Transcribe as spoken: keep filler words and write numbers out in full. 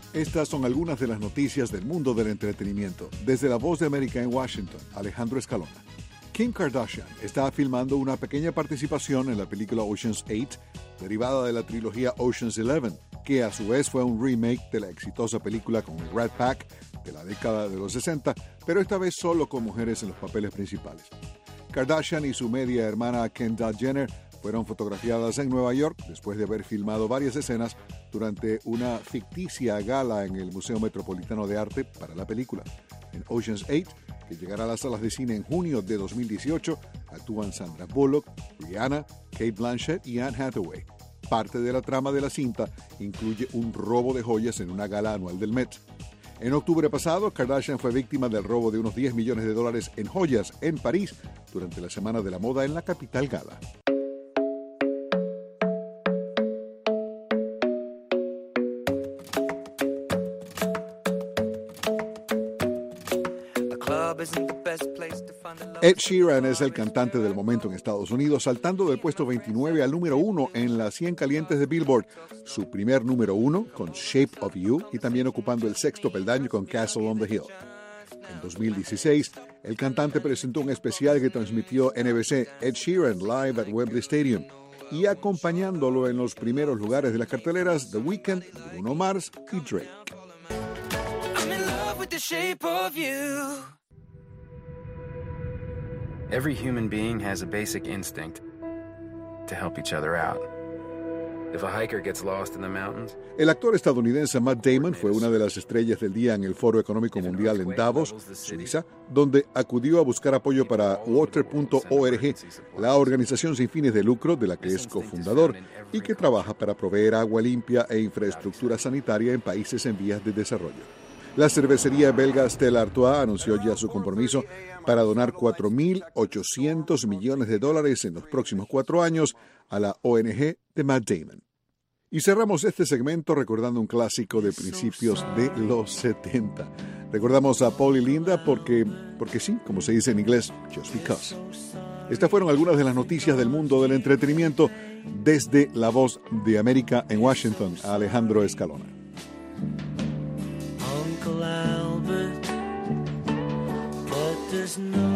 Estas son algunas de las noticias del mundo del entretenimiento. Desde La Voz de América en Washington, Alejandro Escalona. Kim Kardashian está filmando una pequeña participación en la película Ocean's eight, derivada de la trilogía Ocean's eleven, que a su vez fue un remake de la exitosa película con el Rat Pack de la década de los sesenta, pero esta vez solo con mujeres en los papeles principales. Kardashian y su media hermana Kendall Jenner fueron fotografiadas en Nueva York después de haber filmado varias escenas durante una ficticia gala en el Museo Metropolitano de Arte para la película. En Ocean's eight, que llegará a las salas de cine en junio de dos mil dieciocho, actúan Sandra Bullock, Rihanna, Cate Blanchett y Anne Hathaway. Parte de la trama de la cinta incluye un robo de joyas en una gala anual del Met. En octubre pasado, Kardashian fue víctima del robo de unos diez millones de dólares en joyas en París durante la Semana de la Moda en la capital gala. Ed Sheeran es el cantante del momento en Estados Unidos, saltando del puesto veintinueve al número uno en las cien calientes de Billboard, su primer número uno con Shape of You y también ocupando el sexto peldaño con Castle on the Hill. En dos mil dieciséis, el cantante presentó un especial que transmitió N B C, Ed Sheeran Live at Wembley Stadium, y acompañándolo en los primeros lugares de las carteleras The Weeknd, Bruno Mars y Drake. I'm in love with the shape of you. Every human being has a basic instinct to help each other out. If a hiker gets lost in the mountains, el actor estadounidense Matt Damon fue una de las estrellas del día en el Foro Económico Mundial en Davos, Suiza, donde acudió a buscar apoyo para water punto org, la organización sin fines de lucro de la que es cofundador y que trabaja para proveer agua limpia e infraestructura sanitaria en países en vías de desarrollo. La cervecería belga Stella Artois anunció ya su compromiso para donar cuatro mil ochocientos millones de dólares en los próximos cuatro años a la O N G de Matt Damon. Y cerramos este segmento recordando un clásico de principios de los setenta. Recordamos a Paul y Linda porque, porque sí, como se dice en inglés, just because. Estas fueron algunas de las noticias del mundo del entretenimiento desde La Voz de América en Washington, a Alejandro Escalona. Uncle Albert, but there's no